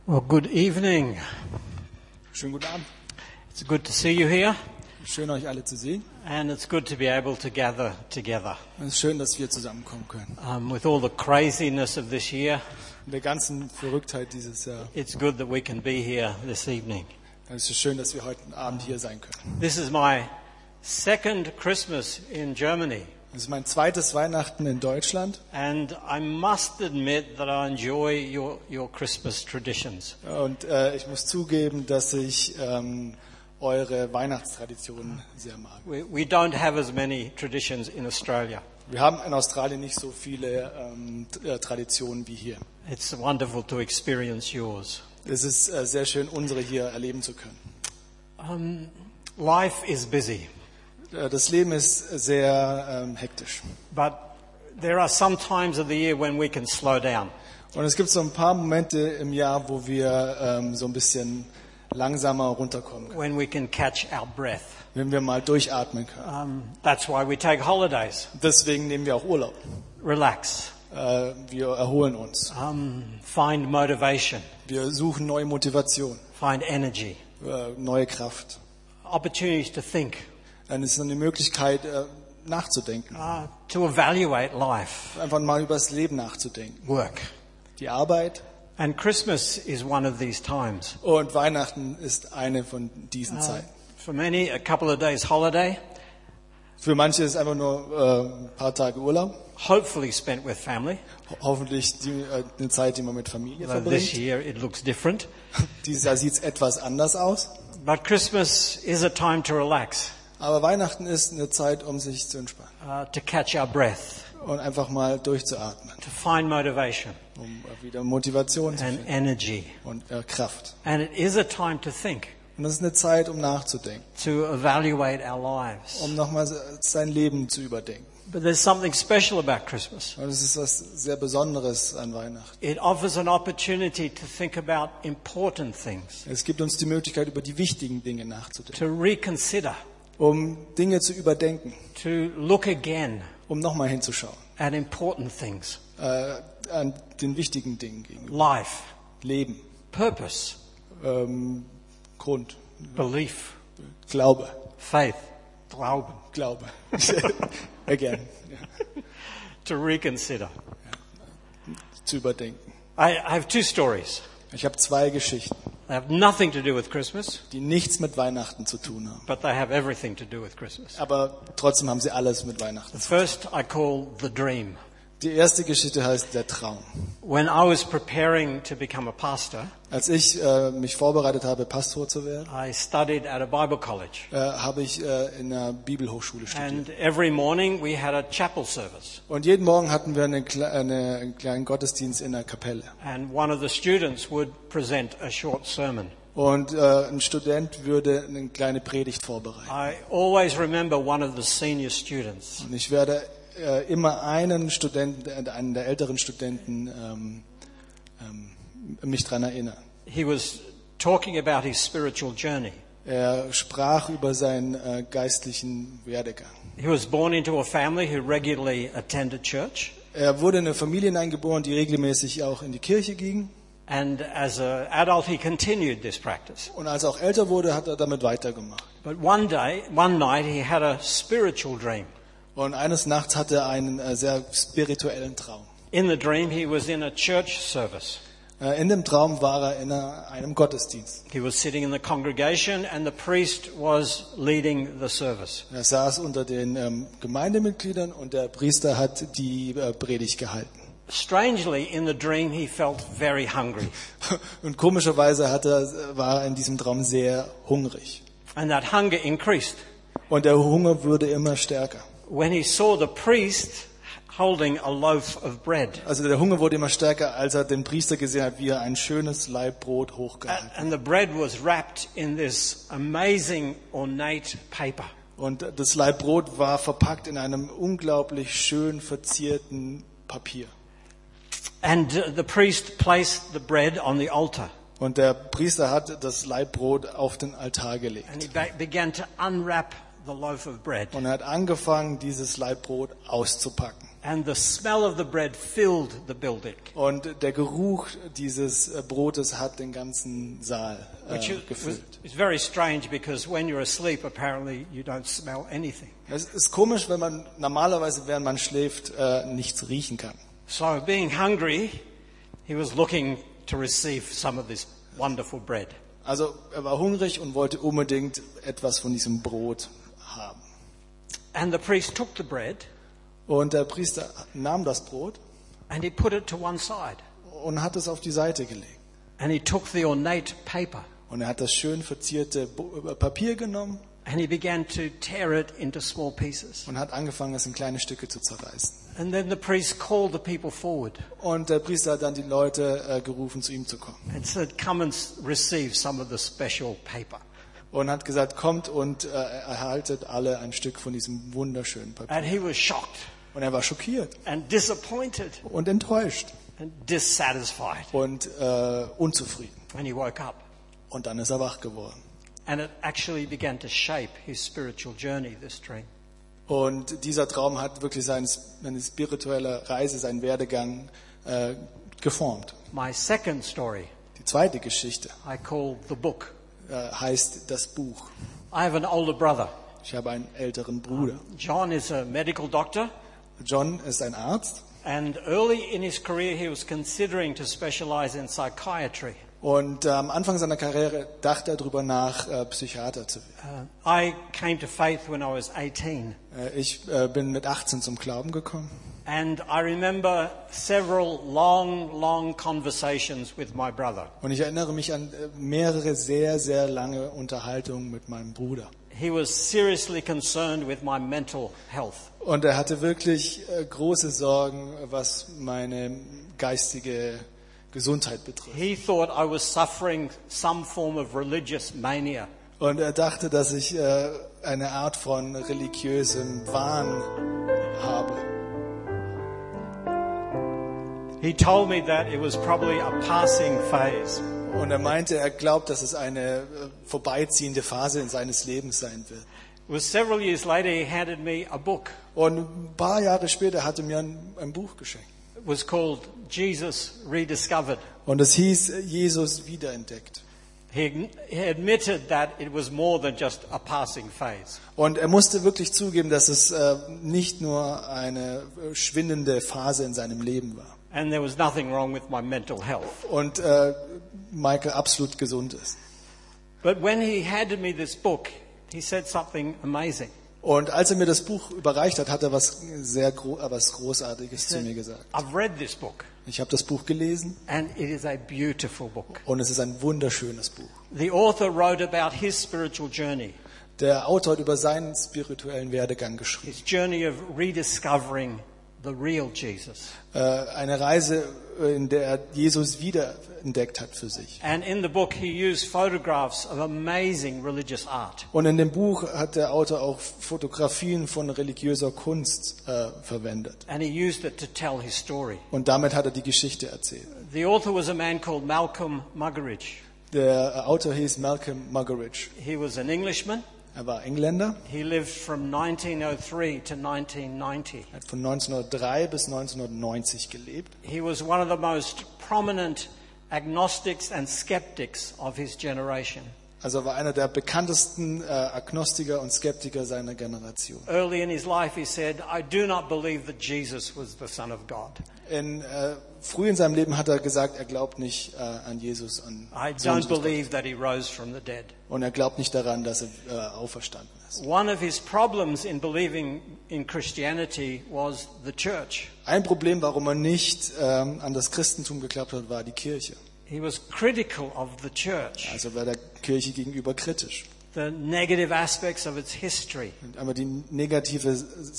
Well, good evening. Schönen guten Abend. It's good to see you here, Schön, euch alle zu sehen. and it's good to be able to gather together. Es ist schön, dass wir zusammenkommen können. With all the craziness of this year, In der ganzen Verrücktheit dieses Jahr. it's good that we can be here this evening. Es ist schön, dass wir heute Abend hier sein können. This is my second Christmas in Germany, Es ist mein zweites Weihnachten in Deutschland. and I must admit that I enjoy your Christmas traditions. Und ich muss zugeben, dass ich eure Weihnachtstraditionen sehr mag. We don't have as many traditions in Australia. Wir haben in Australien nicht so viele Traditionen wie hier. It's wonderful to experience yours. Es ist sehr schön, unsere hier erleben zu können. Life is busy. Das Leben ist sehr hektisch. But there are some times of the year when we can slow down. Und es gibt so ein paar Momente im Jahr, wo wir so ein bisschen langsamer runterkommen können, When we can catch our breath. wenn wir mal durchatmen können. That's why we take holidays. Deswegen nehmen wir auch Urlaub. Relax. Wir erholen uns. Find motivation. Wir suchen neue Motivation, Find energy. neue Kraft. Opportunities to think. Dann ist es eine Möglichkeit, nachzudenken. To evaluate life. Einfach mal über das Leben nachzudenken. Work. Die Arbeit And Christmas is one of these times. und Weihnachten ist eine von diesen Zeiten. For many, a couple of days holiday. Für manche ist es einfach nur ein paar Tage Urlaub. Hopefully spent with family. Hoffentlich eine Zeit, die man mit Familie Although this verbringt. year it looks different. Dieses Jahr sieht es etwas anders aus. But Christmas is a time to relax. Aber Weihnachten ist eine Zeit, um sich zu entspannen To catch our breath. und einfach mal durchzuatmen, To find motivation um wieder Motivation zu and finden energy. und Kraft. And it is a time to think. Und das ist eine Zeit, um nachzudenken, To evaluate our lives. um nochmal sein Leben zu überdenken. But there's something special about Christmas. Und es ist was sehr Besonderes an Weihnachten. It offers an opportunity to think about important things, Es gibt uns die Möglichkeit, über die wichtigen Dinge nachzudenken, to reconsider, um Dinge zu überdenken, to look again um nochmal hinzuschauen, at important things. an den wichtigen Dingen gegenüber. Life, Leben, purpose, Grund, belief, Glaube, faith, Glauben. Glaube. Again. To reconsider. Zu überdenken. I have two stories. Ich habe zwei Geschichten, They have nothing to do with Christmas, die nichts mit Weihnachten zu tun haben. but they have everything to do with Christmas. Aber trotzdem haben sie alles mit Weihnachten The zu tun. first I call the dream. Die erste Geschichte heißt der Traum. When I was preparing to become a pastor, Als ich mich vorbereitet habe, Pastor zu werden, I studied at a Bible college. habe ich in einer Bibelhochschule studiert. And every morning we had a chapel service. Und jeden Morgen hatten wir einen kleinen Gottesdienst in der Kapelle. And one of the students would present a short sermon. Und ein Student würde eine kleine Predigt vorbereiten. I always remember one of the senior students. Und ich werde immer einen Studenten, einen der älteren Studenten, mich daran erinnern. He was talking about his spiritual journey. Er sprach über seinen geistlichen Werdegang. He was born into a family who regularly attended church. Er wurde in eine Familie hineingeboren, die regelmäßig auch in die Kirche ging. And as an adult, he continued this practice. Und als er auch älter wurde, hat er damit weitergemacht. But one night, he had a spiritual dream. Und eines Nachts hatte er einen sehr spirituellen Traum. In the dream, he was in a church service. In dem Traum war er in einem Gottesdienst. He was sitting in the congregation and the priest was leading the service. Er saß unter den Gemeindemitgliedern und der Priester hat die Predigt gehalten. Strangely, in the dream, he felt very hungry. Und komischerweise war er in diesem Traum sehr hungrig. And that hunger increased. Und der Hunger wurde immer stärker. When he saw the priest holding a loaf of bread. Also der Hunger wurde immer stärker, als er den Priester gesehen hat, wie er ein schönes Laib Brot hochgehalten hat. And the bread was wrapped in this amazing ornate paper. Und das Laib Brot war verpackt in einem unglaublich schön verzierten Papier. And the priest placed the bread on the altar. Und der Priester hat das Laib Brot auf den Altar gelegt. And he began to unwrap the loaf of bread. Und er hat angefangen, dieses Laib Brot auszupacken. And the smell of the bread filled the building. Und der Geruch dieses Brotes hat den ganzen Saal Which gefüllt. is very strange because when you're asleep, apparently you don't smell anything. Es ist komisch, wenn man normalerweise, während man schläft, nichts riechen kann. So being hungry, he was looking to receive some of this wonderful bread. Also er war hungrig und wollte unbedingt etwas von diesem Brot haben. And the priest took the bread Und der Priester nahm das Brot and he put it to one side. und hat es auf die Seite gelegt. And he took the ornate paper Und er hat das schön verzierte Papier genommen and he began to tear it into small pieces. und hat angefangen, es in kleine Stücke zu zerreißen. And then the priest called the people forward Und der Priester hat dann die Leute gerufen, zu ihm zu kommen. and said, come and receive some of the special paper. Und hat gesagt, kommt und erhaltet alle ein Stück von diesem wunderschönen Papier. And he was shocked Und er war schockiert and disappointed und enttäuscht and dissatisfied. und unzufrieden. And he woke up. Und dann ist er wach geworden. And it actually began to shape his spiritual journey, this dream. Und dieser Traum hat wirklich seine spirituelle Reise, seinen Werdegang geformt. My second story Die zweite Geschichte I call the book. heißt das Buch. I have an older brother. Ich habe einen älteren Bruder. John is a medical doctor, John ist ein Arzt and early in his career he was considering to specialize in psychiatry. und am Anfang seiner Karriere dachte er darüber nach, Psychiater zu werden. I came to faith when I was 18, Ich bin mit 18 zum Glauben gekommen. and I remember several long conversations with my brother. Und ich erinnere mich an mehrere sehr, sehr lange Unterhaltungen mit meinem Bruder. He was seriously concerned with my mental health. Und er hatte wirklich große Sorgen, was meine geistige Gesundheit betrifft. He thought I was suffering some form of religious mania. Und er dachte, dass ich eine Art von religiösem Wahn habe. He told me that it was probably a passing phase. Und er meinte, er glaubt, dass es eine vorbeiziehende Phase in seines Lebens sein wird. It was several years later he handed me a book. Und ein paar Jahre später hatte mir ein Buch geschenkt. It was called Jesus Rediscovered. Und es hieß Jesus wiederentdeckt. He admitted that it was more than just a passing phase. Und er musste wirklich zugeben, dass es nicht nur eine schwindende Phase in seinem Leben war. And there was nothing wrong with my mental health. Und Michael absolut gesund ist. But when he handed me this book, he said something amazing. Und als er mir das Buch überreicht hat, hat er was was Großartiges zu mir gesagt. I've read this book, Ich habe das Buch gelesen and it is a beautiful book. und es ist ein wunderschönes Buch. The author wrote about his spiritual journey, Der Autor hat über seinen spirituellen Werdegang geschrieben. his journey of rediscovering the real Jesus. Eine Reise, in der er Jesus wiederentdeckt hat für sich. And in the book he used photographs of amazing religious art. Und in dem Buch hat der Autor auch Fotografien von religiöser Kunst verwendet. And he used it to tell his story. Und damit hat er die Geschichte erzählt. The author was a man called Malcolm Muggeridge. Der Autor hieß Malcolm Muggeridge. He was an Englishman. Er war Engländer. He lived from 1903 to 1990. Er hat von 1903 bis 1990 gelebt. He was one of the most prominent agnostics and skeptics of his generation. Also er war einer der bekanntesten Agnostiker und Skeptiker seiner Generation. Early in his life he said, I do not believe that Jesus was the Son of God. Früh in seinem Leben hat er gesagt, er glaubt nicht an Jesus, an I Sohn don't Gottes. believe that he rose from the dead. Und er glaubt nicht daran, dass er auferstanden ist. One of his problems in believing in Christianity was the church. Ein Problem, warum er nicht an das Christentum geglaubt hat, war die Kirche. He was critical of the church, Also war der Kirche gegenüber kritisch. the negative aspects of its history, Und aber die negative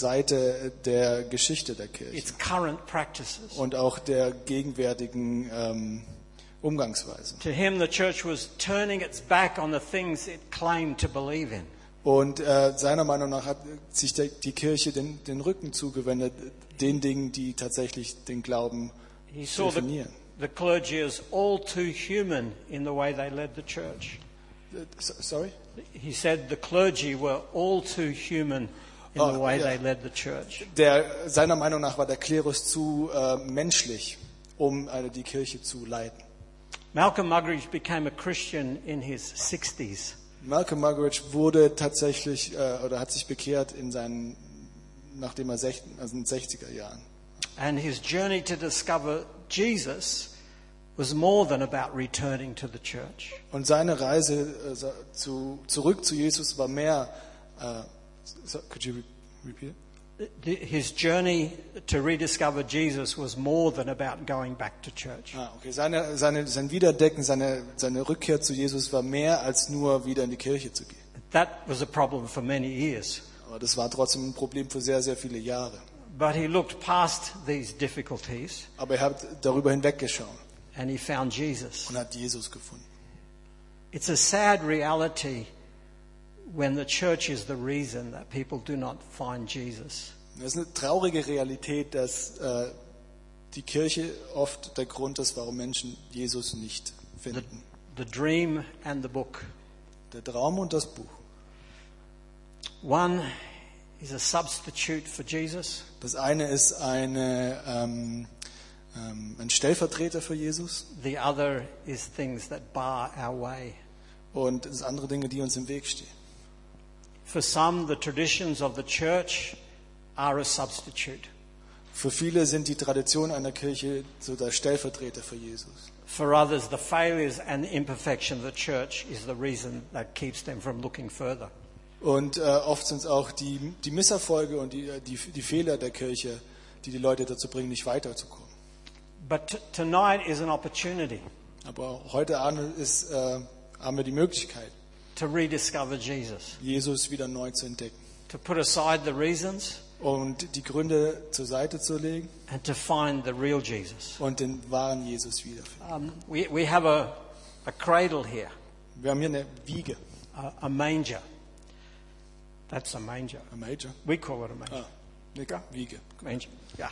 Seite der Geschichte der Kirche its current practices. und auch der gegenwärtigen Umgangsweise. To him, the church was turning its back on the things it claimed to believe in. Und seiner Meinung nach hat sich die Kirche den Rücken zugewendet, den Dingen, die tatsächlich den Glauben He saw definieren. the clergy as all too human in the way they led the church. Sorry? He said the clergy were all too human in the way ja. they led the church. Seiner Meinung nach war der Klerus zu menschlich, um die Kirche zu leiten. Malcolm Muggeridge became a Christian in his 60s. Malcolm Muggeridge wurde tatsächlich oder hat sich bekehrt nachdem er in den 60er Jahren. And his journey to discover Jesus was more than about returning to the church. Und seine Reise zurück zu Jesus war mehr. Could you repeat it? His journey to rediscover Jesus was more than about going back to church. Okay. Sein Wiederentdecken, seine Rückkehr zu Jesus war mehr als nur wieder in die Kirche zu gehen. That was a problem for many years. Aber das war trotzdem ein Problem für sehr, sehr viele Jahre. But he looked past these difficulties Aber er hat darüber hinweggeschaut and he found Jesus. und hat Jesus gefunden. It's a sad reality when the church is the reason that people do not find Jesus. Es ist eine traurige Realität, dass die Kirche oft der Grund ist, warum Menschen Jesus nicht finden. The dream and the book. Der Traum und das Buch. One is a substitute for Jesus. Das eine ist ein Stellvertreter für Jesus The other is things that bar our way. und es sind andere Dinge, die uns im Weg stehen. For some, the traditions of the church are a substitute. Für viele sind die Traditionen einer Kirche so der Stellvertreter für Jesus. For others, the failures and imperfection of the church is the reason that keeps them from looking further. Und oft sind es auch die Misserfolge und die Fehler der Kirche, die Leute dazu bringen, nicht weiterzukommen. But tonight is an opportunity Aber heute Abend haben wir die Möglichkeit, to rediscover Jesus, Jesus wieder neu zu entdecken to put aside the reasons und die Gründe zur Seite zu legen and to find the real Jesus. und den wahren Jesus wiederfinden. We have a cradle here, Wir haben hier eine Wiege, a manger. That's a manger. ein Major. We call it a manger. Eine Wiege. Manger, yeah.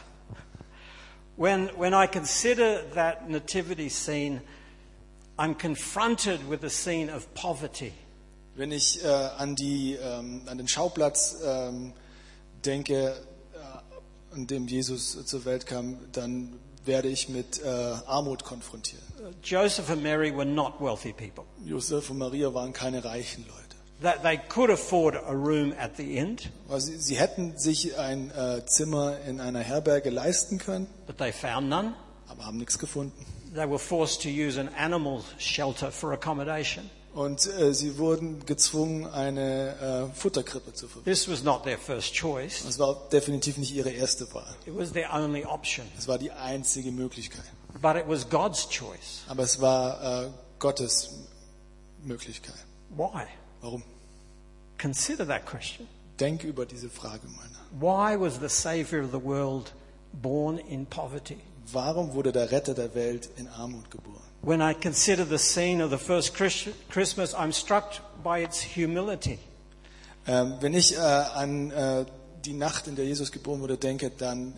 When I consider that nativity scene, I'm confronted with a scene of poverty. Wenn ich an den Schauplatz denke, an dem Jesus zur Welt kam, dann werde ich mit Armut konfrontiert. Joseph and Mary were not wealthy people. Josef und Maria waren keine reichen Leute. That they could afford a room at the inn, Also sie hätten sich ein Zimmer in einer Herberge leisten können, but they found none. aber haben nichts gefunden. They were forced to use an animal shelter for accommodation. Und sie wurden gezwungen, eine Futterkrippe zu verwenden. This was not their first choice. Das war definitiv nicht ihre erste Wahl. It was their only option. Es war die einzige Möglichkeit. But it was God's choice. Aber es war Gottes Möglichkeit. Why? Warum? Consider that question. Denk über diese Frage mal nach. Why was the Savior of the world born in poverty? Warum wurde der Retter der Welt in Armut geboren? When I consider the scene of the first Christmas, I'm struck by its humility. Wenn ich an die Nacht, in der Jesus geboren wurde, denke, dann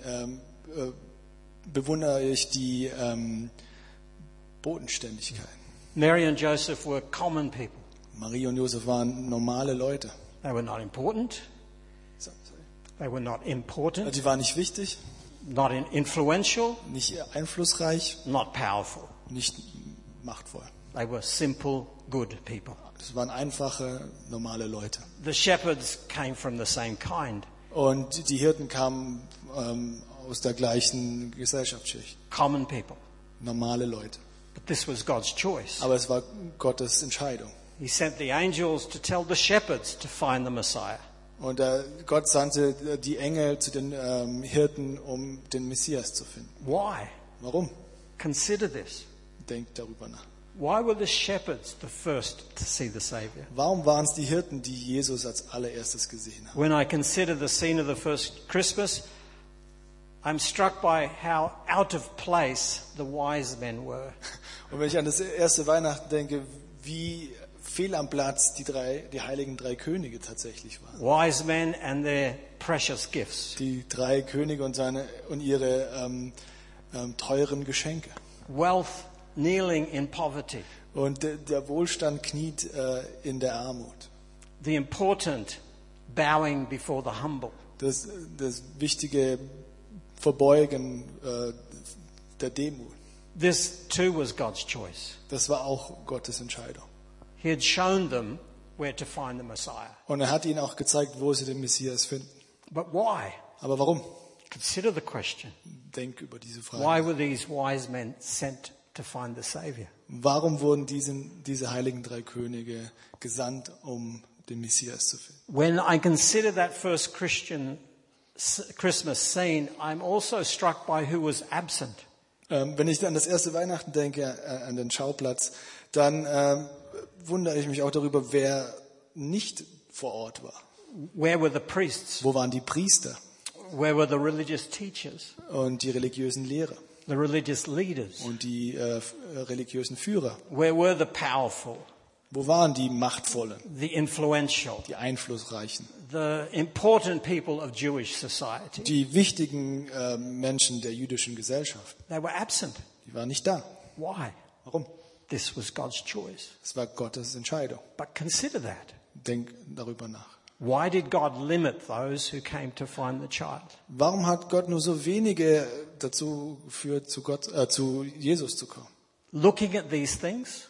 bewundere ich die Bodenständigkeit. Mary and Joseph were common people. Marie und Josef waren normale Leute. They were not important. They were not important, Die waren nicht wichtig, not influential, nicht einflussreich, not powerful. nicht machtvoll. They were simple, good people. Das waren einfache, normale Leute. The shepherds came from the same kind. Und die Hirten kamen aus der gleichen Gesellschaftsschicht. Common people. Normale Leute. But this was God's choice. Aber es war Gottes Entscheidung. He sent the angels to tell the shepherds to find the Messiah. Und Gott sandte die Engel zu den Hirten, um den Messias zu finden. Why? Warum? Consider this. Denkt darüber nach. Why were the shepherds the first to see the Savior? Warum waren es die Hirten, die Jesus als allererstes gesehen haben? When I consider the scene of the first Christmas, I'm struck by how out of place the wise men were. Und wenn ich an das erste Weihnachten denke, wie fehl am Platz die heiligen drei Könige tatsächlich waren. Wise men and their precious gifts. Die drei Könige und ihre teuren Geschenke. Wealth kneeling in poverty. Und der Wohlstand kniet in der Armut. The important bowing before the humble. Das wichtige Verbeugen der Demut. This too was God's choice. Das war auch Gottes Entscheidung. He had shown them where to find the Messiah. Und er hat ihnen auch gezeigt, wo sie den Messias finden. But why? Aber warum? Consider the question. Denk über diese Why Frage. were these wise men sent to find the Savior? Warum wurden diese heiligen drei Könige gesandt, um den Messias zu finden? When I consider that first Christmas scene, I'm also struck by who was absent. Wenn ich an das erste Weihnachten denke, an den Schauplatz, dann wundere ich mich auch darüber, wer nicht vor Ort war. Where were the priests? Wo waren die Priester Where were the religious teachers? und die religiösen Lehrer The religious leaders? und die religiösen Führer? Where were the powerful? Wo waren die Machtvollen, The influential? die Einflussreichen, The important people of Jewish society? die wichtigen Menschen der jüdischen Gesellschaft? They were absent. Die waren nicht da. Why? Warum? This was God's choice. Es war Gottes Entscheidung. But consider that. Denk darüber nach. Why did God limit those who came to find the child? Warum hat Gott nur so wenige dazu geführt, zu Jesus zu kommen? Looking at these things,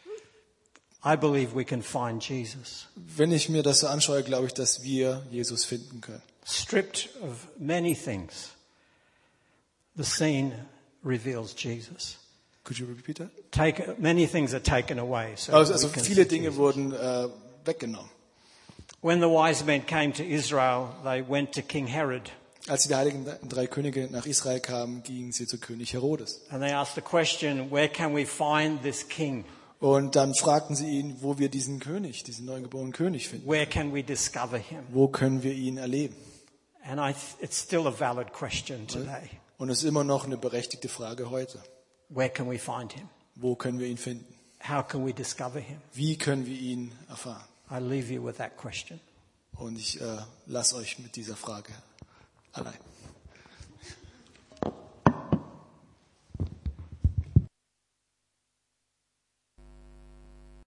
I believe we can find Jesus. Wenn ich mir das so anschaue, glaube ich, dass wir Jesus finden können. Stripped of many things, the scene reveals Jesus. Could you repeat that? Many things are taken away. So Also we can viele see Dinge Jesus. wurden weggenommen. When the wise men came to Israel, they went to King Herod Als die heiligen drei Könige nach Israel kamen, gingen sie zu König Herodes. and they asked the question, where can we find this king? Und dann fragten sie ihn, wo wir diesen König, diesen neugeborenen König finden. Where can we discover him? Wo können wir ihn erleben? And it's still a valid question today. Und es ist immer noch eine berechtigte Frage heute. Where can we find him? Wo können wir ihn finden? How can we discover him? Wie können wir ihn erfahren? I leave you with that question. Und ich lasse euch mit dieser Frage allein.